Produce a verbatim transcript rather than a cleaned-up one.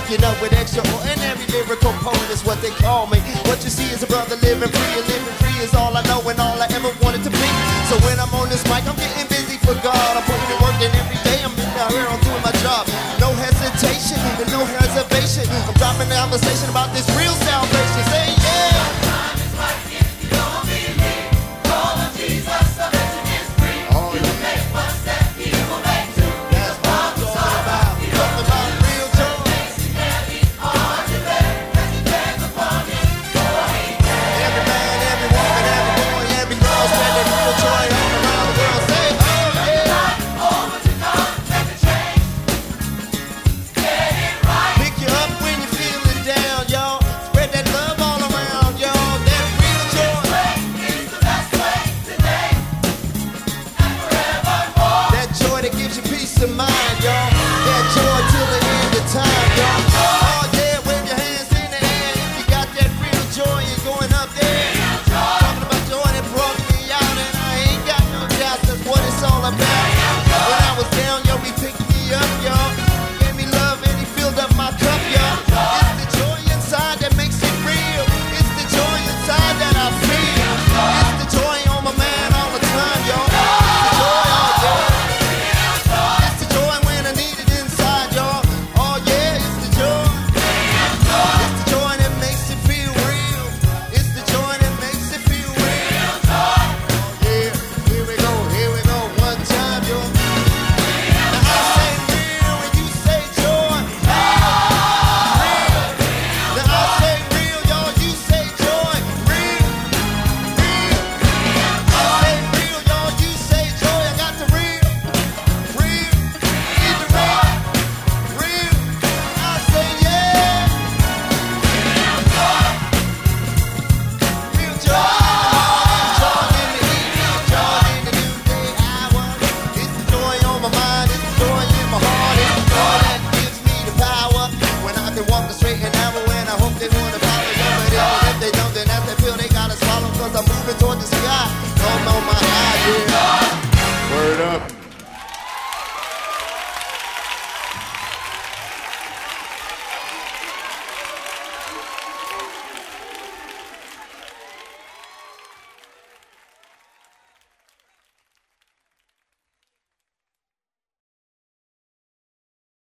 waking up with extraordinary lyrical poet is what they call me. What you see is a brother living free, and living free is all I know and all I ever wanted to be. So when I'm on this mic, I'm getting busy for God. I'm putting in work, and every day I'm in out here, I'm doing my job. No hesitation and no reservation. I'm dropping the conversation about this real